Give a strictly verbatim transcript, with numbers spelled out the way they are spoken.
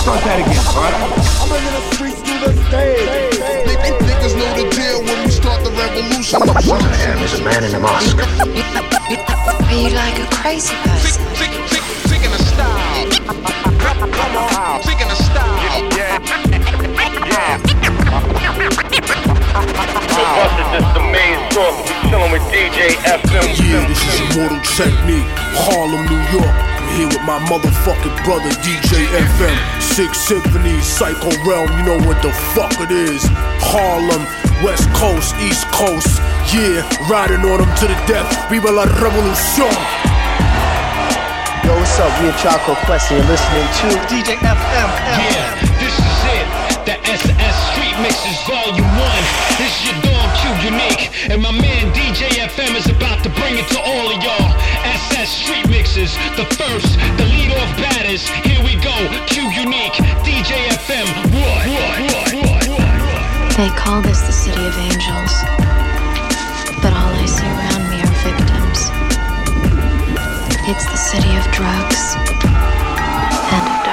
start that again, alright? I'm in the streets to the stage. Niggas know the deal when we start the revolution. What I am is a man in a mask. Are you like a crazy person? Picking a style. Come on, picking a style. Yeah, yeah. So Buster, just the main source. We chillin' with D J F M. Yeah, this is Immortal Technique, Harlem, New York. I'm here with my motherfucking brother D J F M. Six Symphonies, Psycho Realm, you know what the fuck it is. Harlem, West Coast, East Coast. Yeah, riding on them to the death. Viva la revolution. Yo, what's up? We at Choco Quest and you're listening to D J F M. Yeah, this is it. The S S Street Mixes Volume one. This is your dog Q Unique. And my man D J F M is about to bring it to all of y'all. S S Street Mixes, the first, the lead off batters. Here we go, Q Unique, D J F M. What? What? What? What? What? They call this the City of Angels, but all I see around me are victims. It's the city of drugs.